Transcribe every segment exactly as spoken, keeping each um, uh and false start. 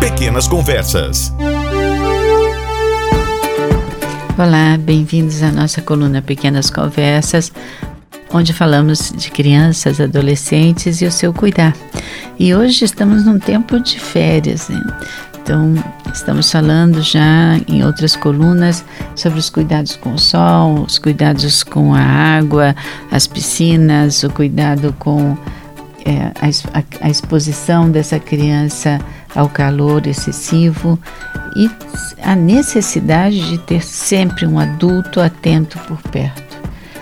Pequenas Conversas. Olá, bem-vindos à nossa coluna Pequenas Conversas, onde falamos de crianças, adolescentes e o seu cuidar. E hoje estamos num tempo de férias, né? Então, estamos falando já em outras colunas sobre os cuidados com o sol, os cuidados com a água, as piscinas, o cuidado com é, a, a exposição dessa criança ao calor excessivo e a necessidade de ter sempre um adulto atento por perto.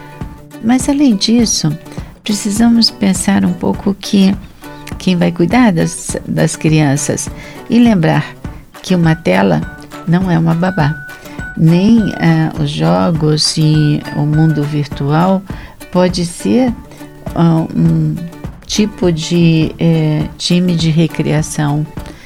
Mas, além disso, precisamos pensar um pouco que quem vai cuidar das, das crianças e lembrar que uma tela não é uma babá, nem ah, os jogos e o mundo virtual pode ser ah, um tipo de eh, time de recreação.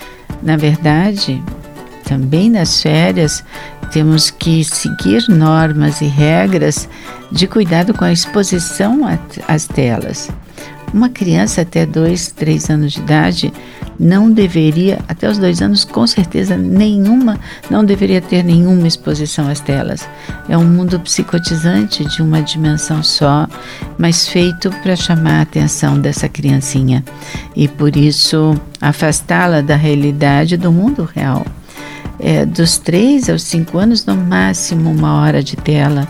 Na verdade, também nas férias temos que seguir normas e regras de cuidado com a exposição às telas. Uma criança até dois, três anos de idade não deveria, até os dois anos com certeza nenhuma, não deveria ter nenhuma exposição às telas. É um mundo psicotizante de uma dimensão só, mas feito para chamar a atenção dessa criancinha e por isso afastá-la da realidade do mundo real. É, dos três aos cinco anos, no máximo uma hora de tela.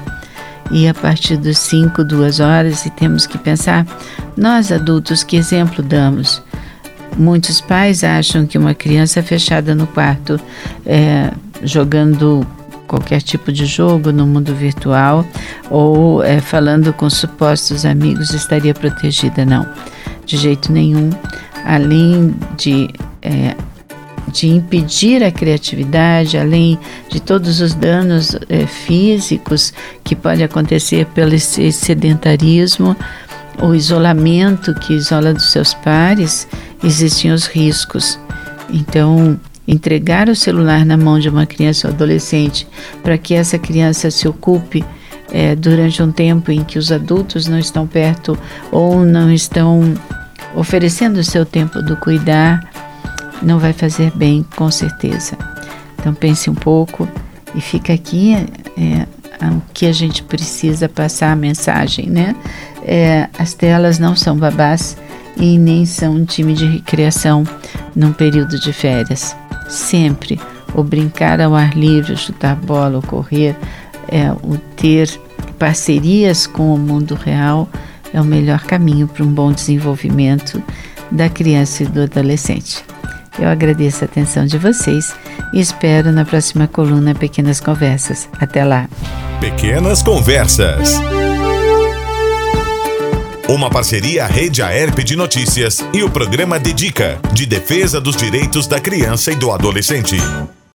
E a partir dos cinco, duas horas, e temos que pensar, nós adultos, que exemplo damos? Muitos pais acham que uma criança fechada no quarto, é, jogando qualquer tipo de jogo no mundo virtual ou é, falando com supostos amigos estaria protegida. Não, de jeito nenhum. Além de... É, de impedir a criatividade, além de todos os danos eh, físicos que pode acontecer pelo esse sedentarismo, o isolamento que isola dos seus pares, existem os riscos. Então, entregar o celular na mão de uma criança ou adolescente para que essa criança se ocupe eh, durante um tempo em que os adultos não estão perto ou não estão oferecendo o seu tempo do cuidar, não vai fazer bem, com certeza. Então pense um pouco e fica aqui é, o que a gente precisa passar a mensagem, né? É, as telas não são babás e nem são um time de recreação num período de férias. Sempre o brincar ao ar livre, o chutar bola, o correr, é, o ter parcerias com o mundo real é o melhor caminho para um bom desenvolvimento da criança e do adolescente. Eu agradeço a atenção de vocês e espero na próxima coluna Pequenas Conversas. Até lá. Pequenas Conversas. Uma parceria Rede Aerp de Notícias e o programa Dedica, de defesa dos direitos da criança e do adolescente.